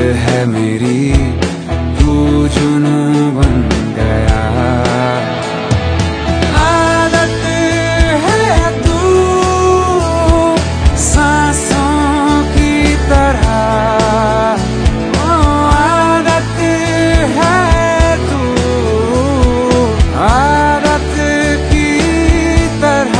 है मेरी, तू जुनू बन गया। आदत है तू सांसों की तरह, आदत है तू आदत की तरह।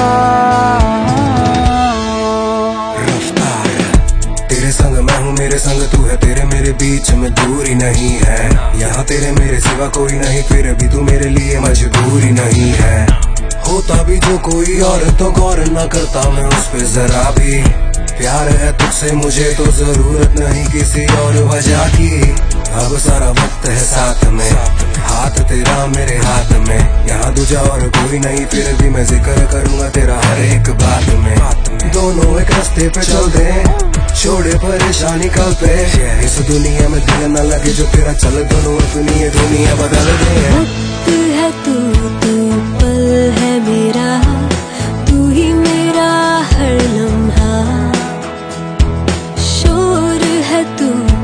तेरे संग मैं हूँ, मेरे संग तू है, तेरे मेरे बीच में दूरी नहीं है। यहाँ तेरे मेरे सिवा कोई नहीं, फिर भी तू मेरे लिए मजबूरी नहीं है। होता भी जो कोई और तो गौर न करता मैं उस पे जरा भी। प्यार है तुझसे मुझे तो जरूरत नहीं किसी और वजह की। अब सारा वक्त है साथ में, हाथ तेरा मेरे हाथ में। यहाँ दूजा और कोई नहीं, फिर भी मैं जिक्र करूंगा तेरा हर एक बात में। दोनों एक रास्ते पे चलते हैं, छोड़े परेशानी कल पे। इस दुनिया में दिल न लगे जो तेरा चल, दोनों अपनी ये दुनिया बदल दे। वक्त है तू पल है मेरा, तू ही मेरा हर लम्हा। शोर है तू